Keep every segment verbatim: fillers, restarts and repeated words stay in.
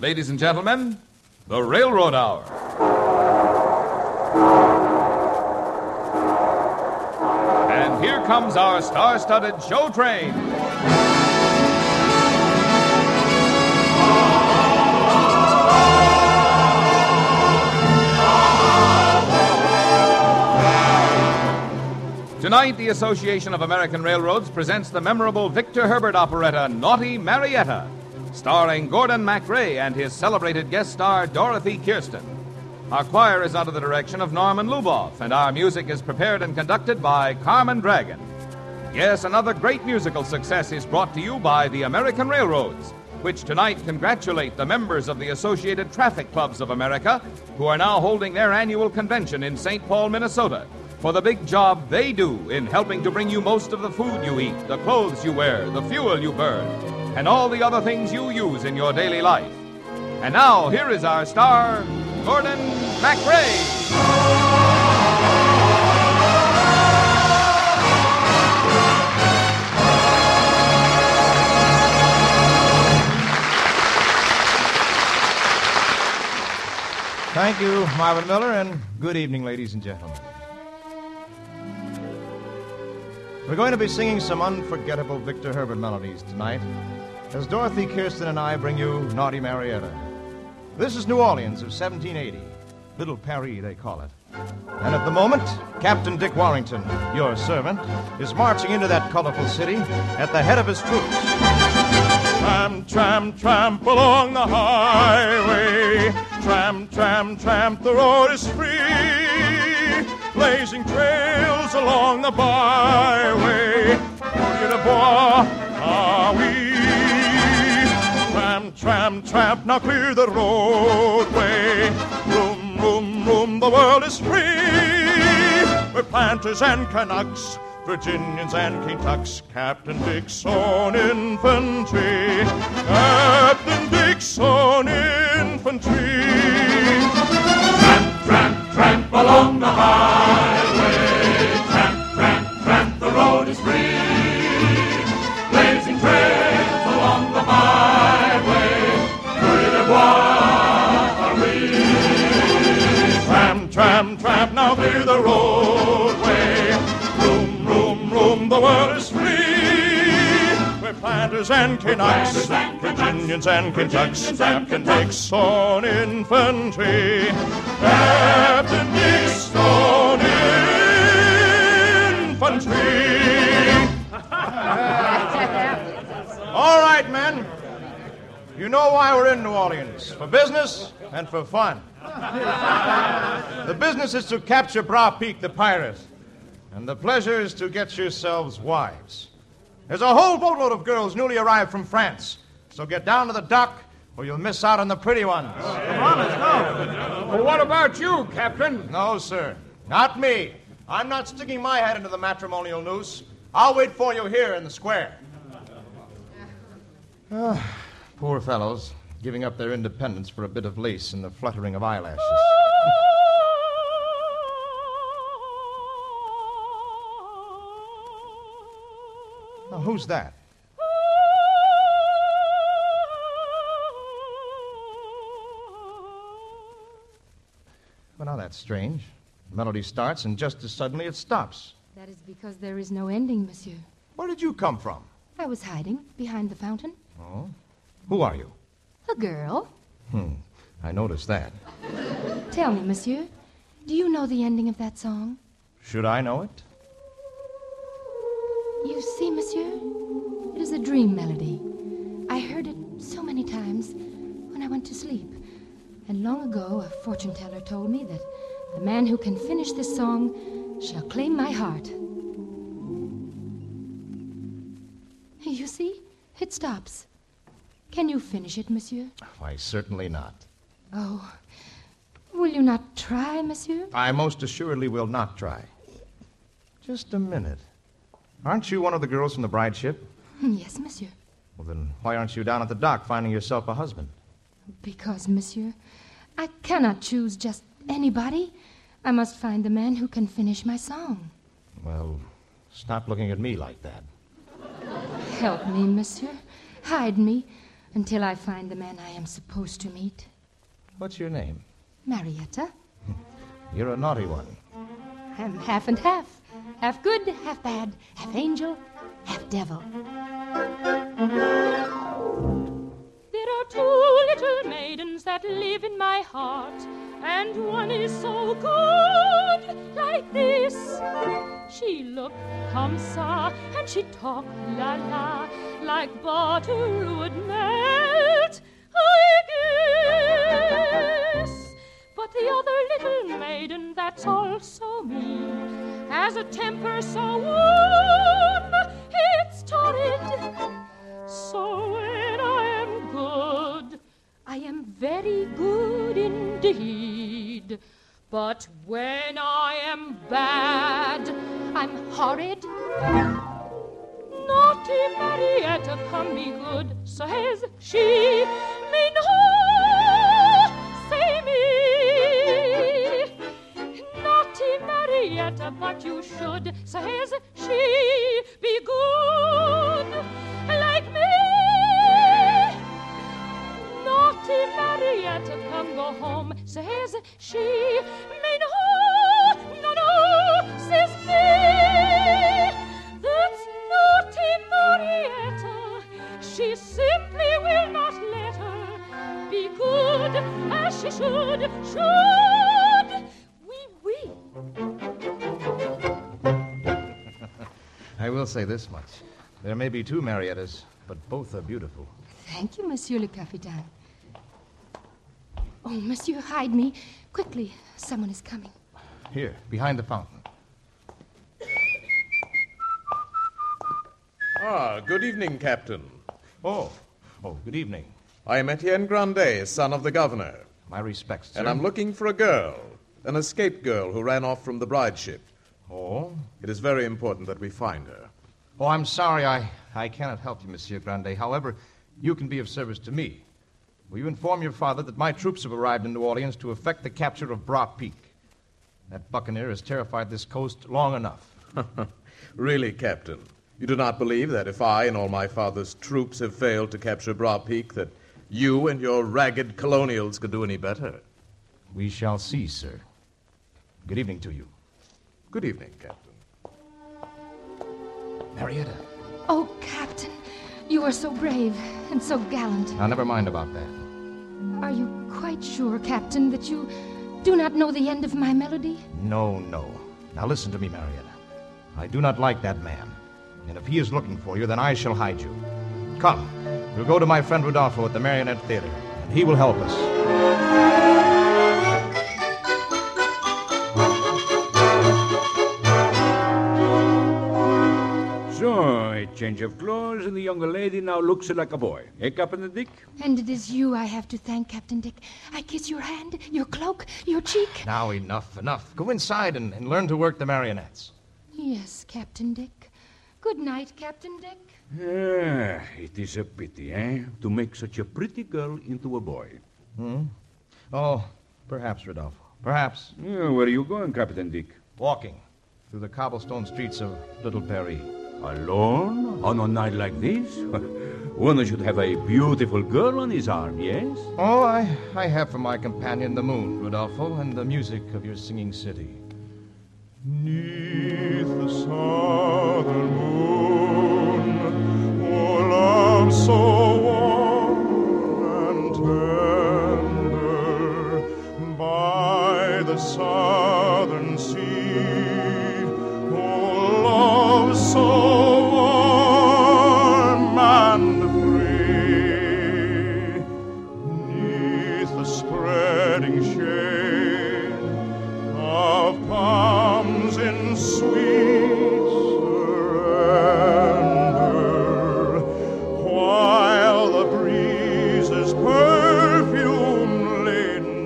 Ladies and gentlemen, the Railroad Hour. And here comes our star-studded show train. Tonight, the Association of American Railroads presents the memorable Victor Herbert operetta, Naughty Marietta, starring Gordon MacRae and his celebrated guest star, Dorothy Kirsten. Our choir is under the direction of Norman Luboff, and our music is prepared and conducted by Carmen Dragon. Yes, another great musical success is brought to you by the American Railroads, which tonight congratulate the members of the Associated Traffic Clubs of America, who are now holding their annual convention in Saint Paul, Minnesota, for the big job they do in helping to bring you most of the food you eat, the clothes you wear, the fuel you burn, and all the other things you use in your daily life. And now, here is our star, Gordon MacRae. Thank you, Marvin Miller, and good evening, ladies and gentlemen. We're going to be singing some unforgettable Victor Herbert melodies tonight as Dorothy Kirsten and I bring you Naughty Marietta. This is New Orleans of seventeen eighty. Little Paris, they call it. And at the moment, Captain Dick Warrington, your servant, is marching into that colorful city at the head of his troops. Tramp, tramp, tramp along the highway. Tramp, tramp, tramp, the road is free. Blazing trails along the byway. Courrier de bois, ah oui. Tramp, tramp, tramp, now clear the roadway. Room, room, room, the world is free. We're planters and Canucks, Virginians and Kentucks, Captain Dick's own infantry. Captain Dick's own infantry. Tramp, tramp, tramp along the highway. Tramp, tramp, tramp, the road is free. Blazing trails along the byway. Courrier de bois, Paris. Tramp, tramp, tramp, now clear the roadway. Room, room, room, the world is free. We're planters and Canucks, Virginians and Kentucks, Captain Dick's own infantry. Captain Dick's own infantry. All right, men. You know why we're in New Orleans. For business and for fun. The business is to capture Bras Peak, the pirate. And the pleasure is to get yourselves wives. There's a whole boatload of girls newly arrived from France. So get down to the dock or you'll miss out on the pretty ones. Come on, let's go. Well, what about you, Captain? No, sir. Not me. I'm not sticking my head into the matrimonial noose. I'll wait for you here in the square. Ah, poor fellows, giving up their independence for a bit of lace and the fluttering of eyelashes. Now, who's that? Well, now that's strange. The melody starts, and just as suddenly it stops. That is because there is no ending, monsieur. Where did you come from? I was hiding behind the fountain. Oh? Who are you? A girl. Hmm, I noticed that. Tell me, monsieur, do you know the ending of that song? Should I know it? You see, monsieur, it is a dream melody. I heard it so many times when I went to sleep. And long ago, a fortune teller told me that the man who can finish this song shall claim my heart. You see, it stops. Can you finish it, monsieur? Why, certainly not. Oh, will you not try, monsieur? I most assuredly will not try. Just a minute. Aren't you one of the girls from the bride ship? Yes, monsieur. Well, then why aren't you down at the dock finding yourself a husband? Because, monsieur, I cannot choose just anybody. I must find the man who can finish my song. Well, stop looking at me like that. Help me, monsieur. Hide me. until I find the man I am supposed to meet. What's your name? Marietta. You're a naughty one. I'm half and half. Half good, half bad, half angel, half devil. There are two little maidens that live in my heart, and one is so good like this. She look comme ça, and she talk la la, like butter would melt, I guess. But the other little maiden that's also me has a temper so warm, it's torrid. So when I am good, I am very good indeed. But when I am bad, I'm horrid. Naughty Marietta, come be good, says she. Me no, say me. Naughty Marietta, but you should, says she, be good like me. Naughty Marietta, come go home, says she. Me no, no, no, says me. That's naughty Marietta. She simply will not let her be good as she should, should. Oui, oui. I will say this much. There may be two Mariettas, but both are beautiful. Thank you, Monsieur le Capitaine. Oh, Monsieur, hide me. Quickly, someone is coming. Here, behind the fountain. Ah, good evening, Captain. Oh, oh, good evening. I am Etienne Grandet, son of the governor. My respects, sir. And I'm looking for a girl, an escaped girl who ran off from the bride ship. Oh? It is very important that we find her. Oh, I'm sorry. I, I cannot help you, Monsieur Grandet. However, you can be of service to me. Will you inform your father that my troops have arrived in New Orleans to effect the capture of Bras Peak? That buccaneer has terrified this coast long enough. Really, Captain? You do not believe that if I and all my father's troops have failed to capture Bras Peak, that you and your ragged colonials could do any better? We shall see, sir. Good evening to you. Good evening, Captain. Marietta. Oh, Captain, you are so brave and so gallant. Now, never mind about that. Are you quite sure, Captain, that you do not know the end of my melody? No, no. Now listen to me, Marietta. I do not like that man. And if he is looking for you, then I shall hide you. Come, we'll go to my friend Rodolfo at the Marionette Theater, and he will help us. So, a change of clothes, and the younger lady now looks like a boy. Eh, Captain Dick? And it is you I have to thank, Captain Dick. I kiss your hand, your cloak, your cheek. Now, enough, enough. Go inside and, and learn to work the marionettes. Yes, Captain Dick. Good night, Captain Dick. Ah, it is a pity, eh? To make such a pretty girl into a boy. Hmm? Oh, perhaps, Rodolfo. Perhaps. Yeah, where are you going, Captain Dick? Walking through the cobblestone streets of Little Paris. Alone? On a night like this? One should have a beautiful girl on his arm, yes? Oh, I, I have for my companion the moon, Rodolfo, and the music of your singing city. Neath the southern moon, oh, love so warm and tender, by the southern sea, oh, love so warm and free, neath the spreading shade of palms in sweet surrender, while the breezes perfume laden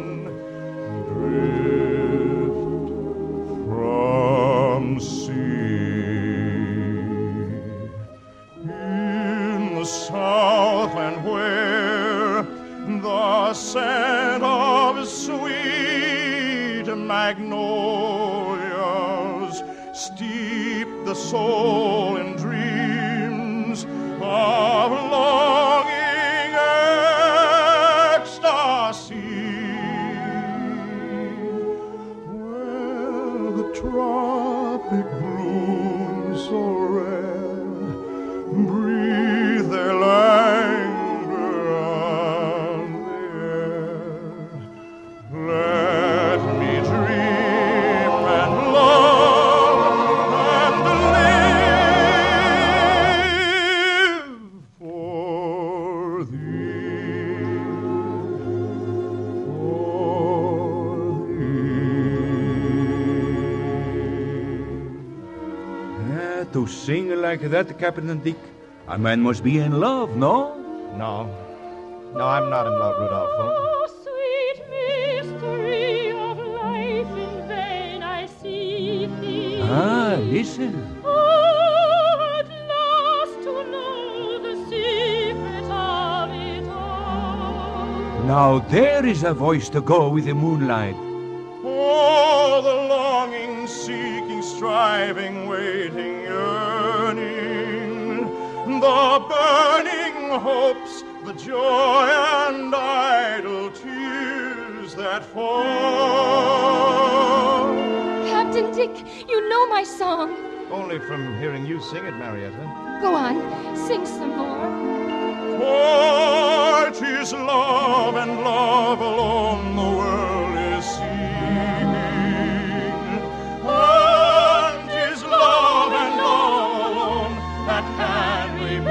drift from sea. In the Southland where the scent of sweet magnolias steep the soul in dreams of longing to sing like that, Captain Dick? A man must be in love, no? No. No, I'm not in love, Rudolpho. Oh, sweet mystery of life, in vain I seek thee. Ah, listen. Oh, at last to know the secret of it all. Now there is a voice to go with the moonlight. Oh, the longing, seeking, striving, waiting, yearning, the burning hopes, the joy and idle tears that fall. Captain Dick, you know my song. Only from hearing you sing it, Marietta. Go on, sing some more. For 'tis love and love alone the world is seeking. And 'tis love and love alone that can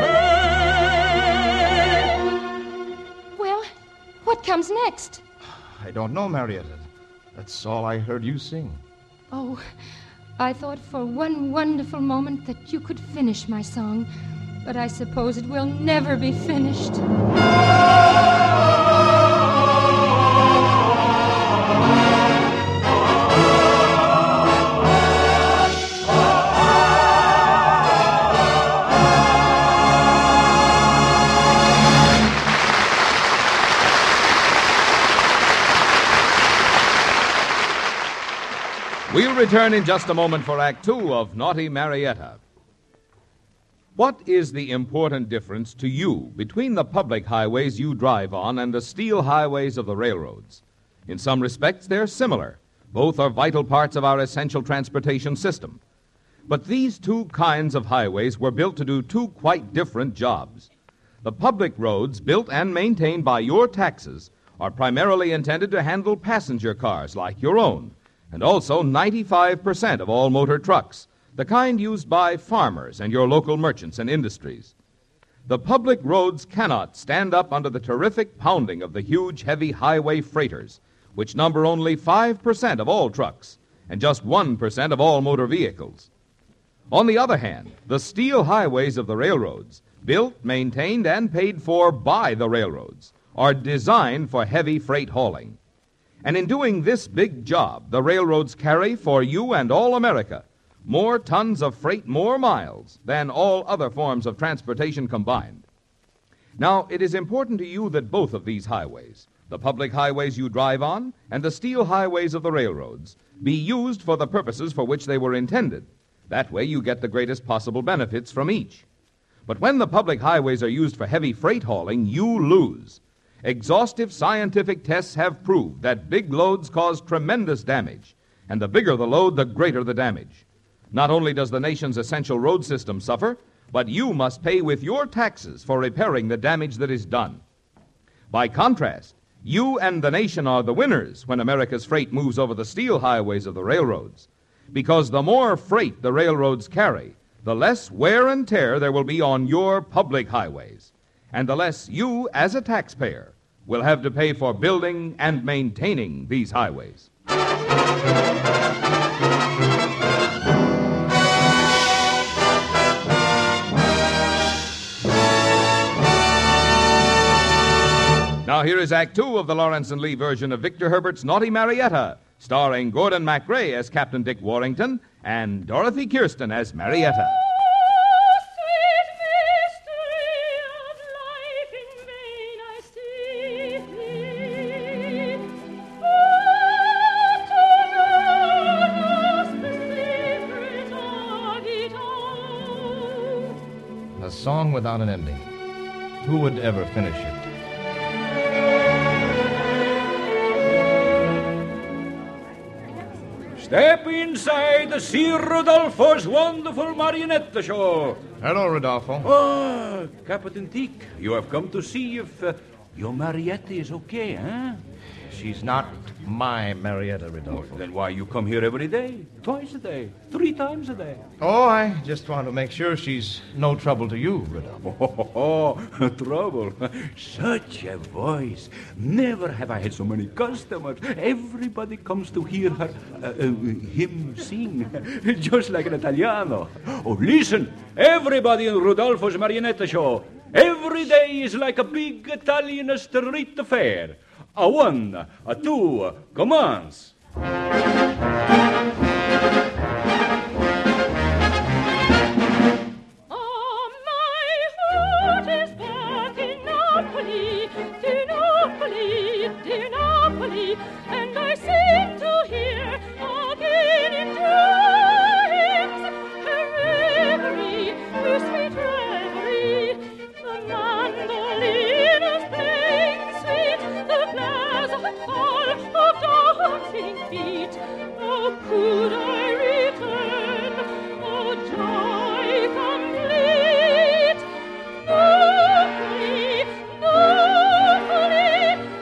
remain. Well, what comes next? I don't know, Marietta. That's all I heard you sing. Oh, I thought for one wonderful moment that you could finish my song, but I suppose it will never be finished. We'll return in just a moment for Act Two of Naughty Marietta. What is the important difference to you between the public highways you drive on and the steel highways of the railroads? In some respects, they're similar. Both are vital parts of our essential transportation system. But these two kinds of highways were built to do two quite different jobs. The public roads, built and maintained by your taxes, are primarily intended to handle passenger cars like your own, and also ninety-five percent of all motor trucks, the kind used by farmers and your local merchants and industries. The public roads cannot stand up under the terrific pounding of the huge, heavy highway freighters, which number only five percent of all trucks and just one percent of all motor vehicles. On the other hand, the steel highways of the railroads, built, maintained, and paid for by the railroads, are designed for heavy freight hauling. And in doing this big job, the railroads carry for you and all America more tons of freight, more miles, than all other forms of transportation combined. Now, it is important to you that both of these highways, the public highways you drive on and the steel highways of the railroads, be used for the purposes for which they were intended. That way you get the greatest possible benefits from each. But when the public highways are used for heavy freight hauling, you lose. Exhaustive scientific tests have proved that big loads cause tremendous damage, and the bigger the load, the greater the damage. Not only does the nation's essential road system suffer, but you must pay with your taxes for repairing the damage that is done. By contrast, you and the nation are the winners when America's freight moves over the steel highways of the railroads, because the more freight the railroads carry, the less wear and tear there will be on your public highways, and the less you, as a taxpayer, will have to pay for building and maintaining these highways. Now here is Act Two of the Lawrence and Lee version of Victor Herbert's Naughty Marietta, starring Gordon MacRae as Captain Dick Warrington and Dorothy Kirsten as Marietta. A song without an ending. Who would ever finish it? Step inside the Sir Rodolfo's wonderful marionette show. Hello, Rodolfo. Oh, Captain Dick, you have come to see if uh, your Marietta is okay, huh? She's not my Marietta, Rodolfo. Then why you come here every day? Twice a day? Three times a day? Oh, I just want to make sure she's no trouble to you, Rodolfo. Oh, oh, trouble. Such a voice. Never have I had so many customers. Everybody comes to hear her, uh, uh, him sing, just like an Italiano. Oh, listen, everybody in Rodolfo's Marionetta show. Every day is like a big Italian street fair. A one, a two, commence. Oh, my heart is back in Napoli, to Napoli, to Napoli, and I seem to hear again in dreams her reverie, her sweet reverie. The mandolin is playing sweet, the pleasant fall of dancing feet. Oh, could I return, oh, joy complete. Napoli, Napoli,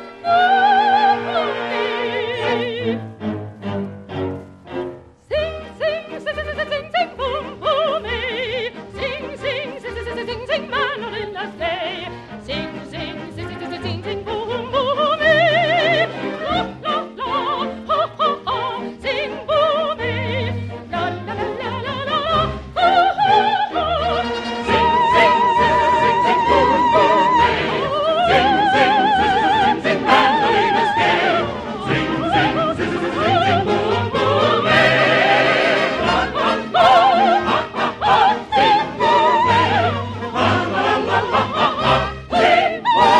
Napoli. Sing, sing, sing, sing, sing, sing, sing, boom, boom, eh. Sing, sing, sing, sing, sing, sing, sing, mandolina's day. Sing, sing, sing, sing, sing, sing, sing, boom, boom, eh. La, la, la, ha, ha, ha. Sing, boom, eh. La, la, la, la, la, la, ha, ha, ha. Sing, sing, sing, sing, sing, boom, boom, eh. Sing, sing, sing, sing, sing, sing, mandolina's day. Sing, sing, sing, sing, sing, sing, boom, boom, eh. La, la, la, ha, ha, ha. Sing, boom, eh. La, la, la, ha, ha, ha. Sing,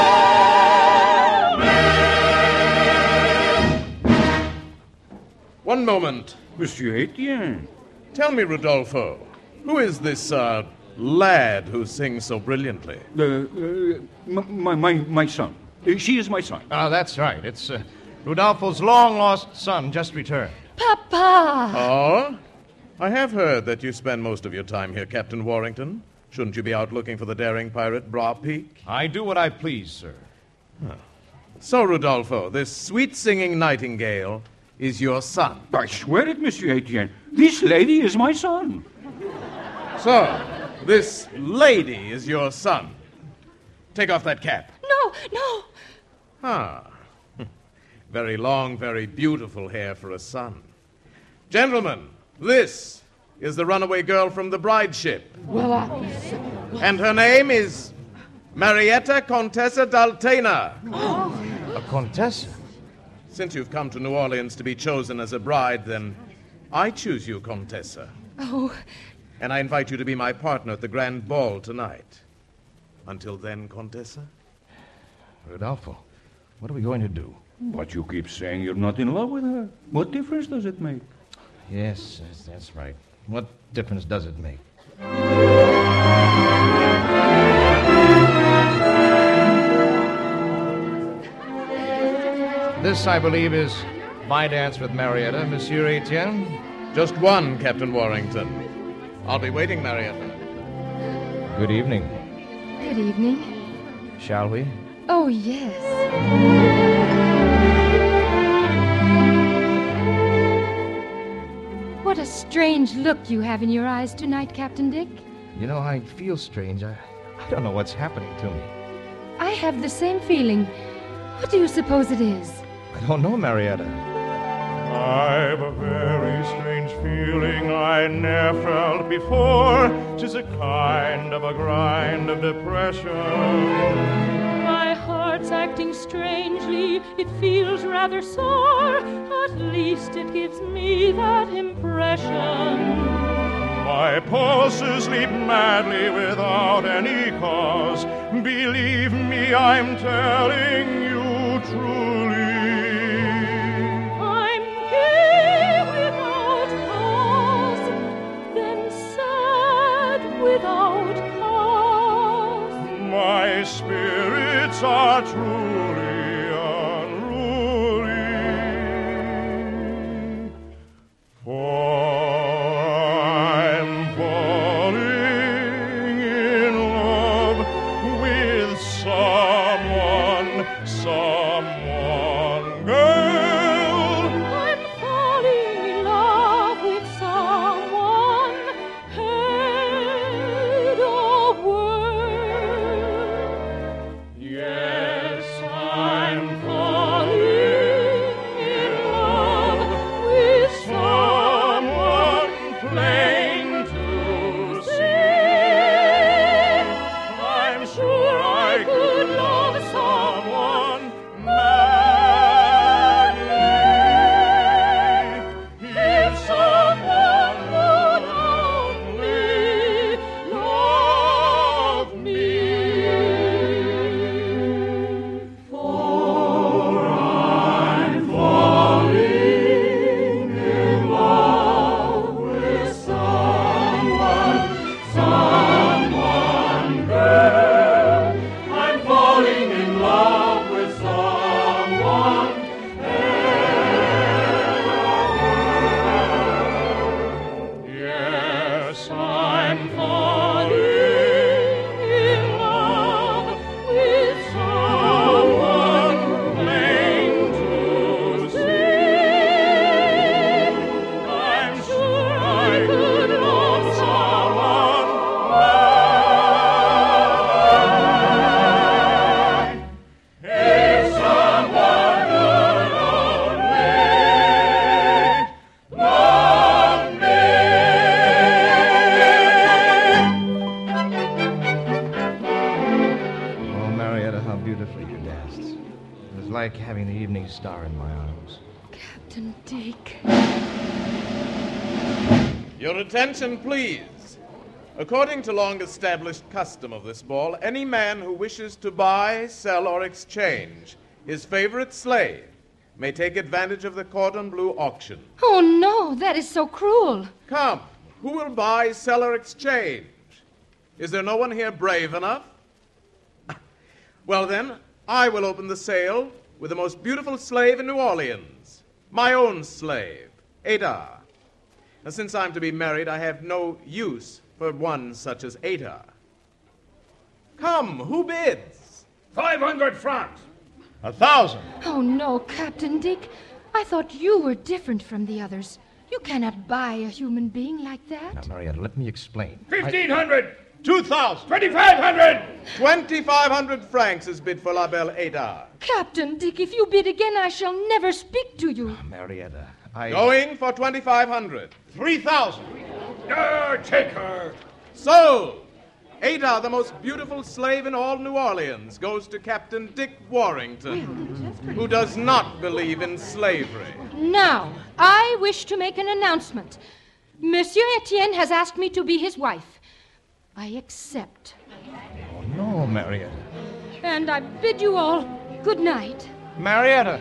One moment. Monsieur Etienne. Tell me, Rodolfo, who is this, uh, lad who sings so brilliantly? Uh, uh, my, my, my son. Uh, she is my son. Ah, that's right. It's uh, Rodolfo's long-lost son just returned. Papa! Oh? I have heard that you spend most of your time here, Captain Warrington. Shouldn't you be out looking for the daring pirate Bra Peak? I do what I please, sir. So, Rodolfo, this sweet-singing nightingale is your son. I swear it, Monsieur Etienne. This lady is my son. So, this lady is your son. Take off that cap. No, no. Ah. Very long, very beautiful hair for a son. Gentlemen, this is the runaway girl from the bride ship. Well, I... And her name is Marietta Contessa d'Altena. A Contessa? Since you've come to New Orleans to be chosen as a bride, then I choose you, Contessa. Oh, And I invite you to be my partner at the grand ball tonight. Until then, Contessa? Rodolfo, what are we going to do? But you keep saying you're not in love with her. What difference does it make? Yes, yes, that's right. What difference does it make? This, I believe, is my dance with Marietta, Monsieur Etienne. Just one, Captain Warrington. I'll be waiting, Marietta. Good evening. good evening. Shall we? Oh, yes. What a strange look you have in your eyes tonight, Captain Dick. You know, I feel strange. I, I don't know what's happening to me. I have the same feeling. What do you suppose it is? I don't know, Marietta. I've a very strange feeling I ne'er felt before. 'Tis a kind of a grind of depression. My heart's acting strangely, it feels rather sore. At least it gives me that impression. My pulses leap madly without any cause. Believe me, I'm telling you truly. I'm gay without cause, then sad without cause. My spirits are truly unruly. For I'm falling in love with someone, someone It was like having the evening star in my arms. Captain Dick. Your attention, please. According to long-established custom of this ball, any man who wishes to buy, sell, or exchange his favorite slave may take advantage of the cordon bleu auction. Oh, no, that is so cruel. Come, who will buy, sell, or exchange? Is there no one here brave enough? Well, then, I will open the sale with the most beautiful slave in New Orleans, my own slave, Ada. Now, since I'm to be married, I have no use for one such as Ada. Come, who bids? Five hundred francs. A thousand. Oh, no, Captain Dick. I thought you were different from the others. You cannot buy a human being like that. Now, Marietta, let me explain. Fifteen hundred. Two thousand. Twenty-five hundred. Twenty-five hundred francs is bid for La Belle Ada. Captain Dick, if you bid again, I shall never speak to you. Marietta, I... Going for twenty-five hundred. Three thousand. No, take her. Sold! Ada, the most beautiful slave in all New Orleans, goes to Captain Dick Warrington, who does not believe in slavery. Now, I wish to make an announcement. Monsieur Etienne has asked me to be his wife. I accept. Oh, no, Marietta. And I bid you all good night. Marietta!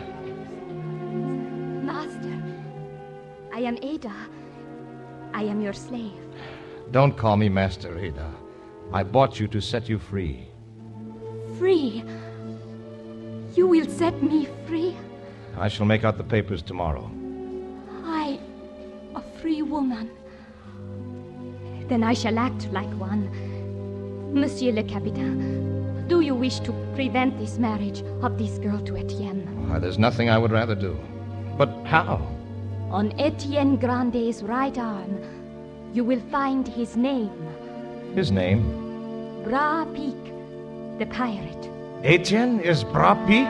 Master, I am Ada. I am your slave. Don't call me Master, Ada. I bought you to set you free. Free? You will set me free? I shall make out the papers tomorrow. I, a free woman. Then I shall act like one. Monsieur le Capitaine, do you wish to prevent this marriage of this girl to Etienne? Why, there's nothing I would rather do. But how? On Etienne Grande's right arm, you will find his name. His name? Bras Pic, the pirate. Etienne is Bras Pic?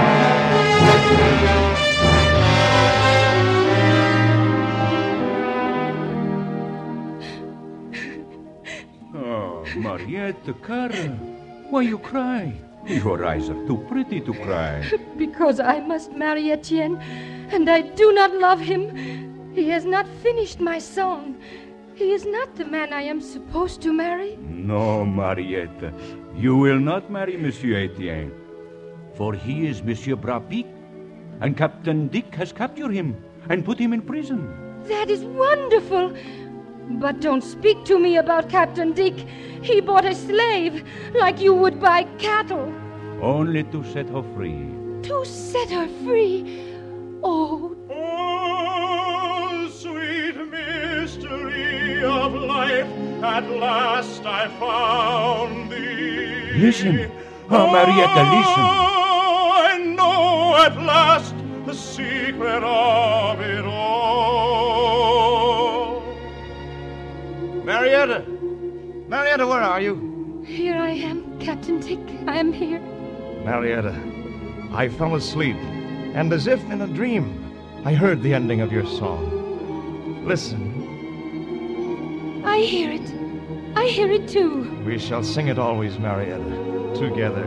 Oh, Marietta, Cara, why you cry? Your eyes are too pretty to cry. Because I must marry Etienne, and I do not love him. He has not finished my song. He is not the man I am supposed to marry. No, Marietta, you will not marry Monsieur Etienne, for he is Monsieur Bras Pic, and Captain Dick has captured him and put him in prison. That is wonderful. But don't speak to me about Captain Dick. He bought a slave like you would buy cattle. Only to set her free. To set her free? Oh, Oh, sweet mystery of life, at last I found thee. Listen. Oh, Marietta, listen. Oh, I know at last the secret of it all. Marietta! Marietta, where are you? here I am, Captain Dick. I am here. Marietta, I fell asleep, and as if in a dream, I heard the ending of your song. Listen. I hear it. I hear it too. We shall sing it always, Marietta, together.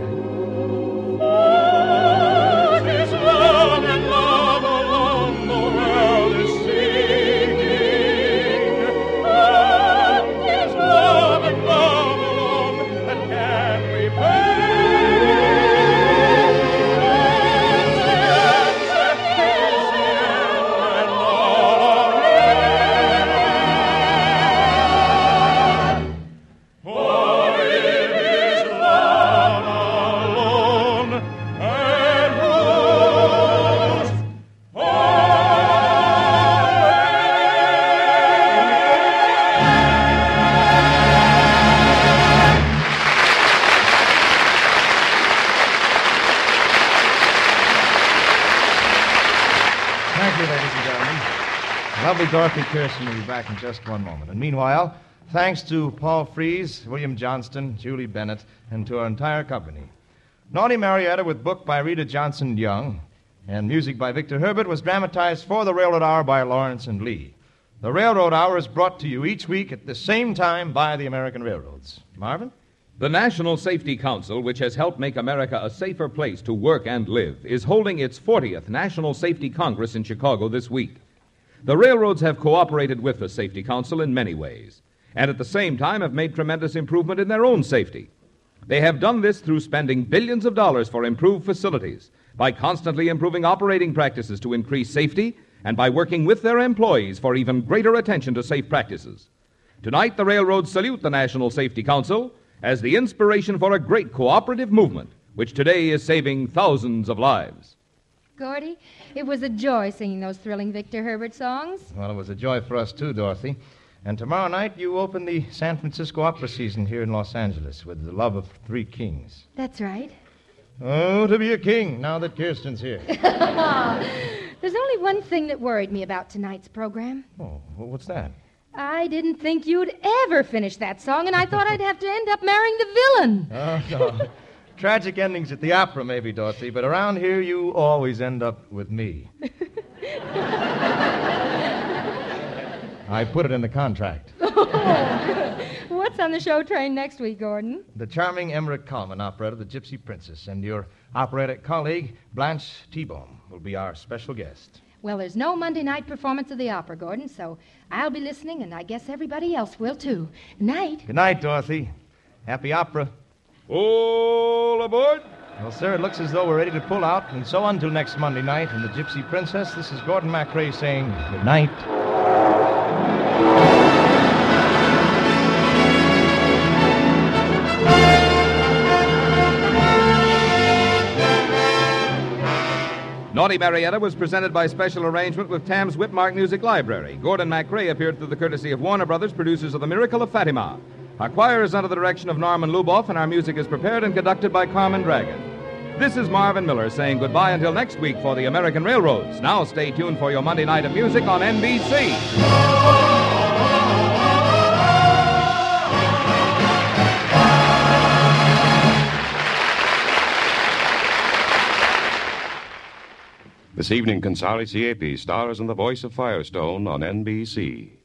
Oh, 'tis love and love alone the world is singing. Oh, 'tis love and love alone that can repay. Lovely Dorothy Kirsten will be back in just one moment. And meanwhile, thanks to Paul Frees, William Johnston, Julie Bennett, and to our entire company. Naughty Marietta, with book by Rita Johnson Young and music by Victor Herbert, was dramatized for the Railroad Hour by Lawrence and Lee. The Railroad Hour is brought to you each week at the same time by the American Railroads. Marvin? The National Safety Council, which has helped make America a safer place to work and live, is holding its fortieth National Safety Congress in Chicago this week. The railroads have cooperated with the Safety Council in many ways, and at the same time have made tremendous improvement in their own safety. They have done this through spending billions of dollars for improved facilities, by constantly improving operating practices to increase safety, and by working with their employees for even greater attention to safe practices. Tonight, the railroads salute the National Safety Council as the inspiration for a great cooperative movement, which today is saving thousands of lives. Gordy, it was a joy singing those thrilling Victor Herbert songs. Well, it was a joy for us, too, Dorothy. And tomorrow night, you open the San Francisco opera season here in Los Angeles with The Love of Three Kings. That's right. Oh, to be a king, now that Kirsten's here. There's only one thing that worried me about tonight's program. Oh, what's that? I didn't think you'd ever finish that song, and I thought I'd have to end up marrying the villain. Oh, no. Tragic endings at the opera, maybe, Dorothy, but around here you always end up with me. I put it in the contract. Oh, what's on the show train next week, Gordon? The charming Emmerich Kalman operetta, The Gypsy Princess, and your operatic colleague, Blanche T-Bone, will be our special guest. Well, there's no Monday night performance of the opera, Gordon, so I'll be listening, and I guess everybody else will, too. Night. Good night, Dorothy. Happy opera. All aboard! Well, sir, it looks as though we're ready to pull out, and so until next Monday night in The Gypsy Princess, this is Gordon MacRae saying good night. Naughty Marietta was presented by special arrangement with Tams Whitmark Music Library. Gordon MacRae appeared through the courtesy of Warner Brothers, producers of The Miracle of Fatima. Our choir is under the direction of Norman Luboff, and our music is prepared and conducted by Carmen Dragon. This is Marvin Miller saying goodbye until next week for the American Railroads. Now stay tuned for your Monday night of music on N B C. This evening, Consari C A P stars in The Voice of Firestone on N B C.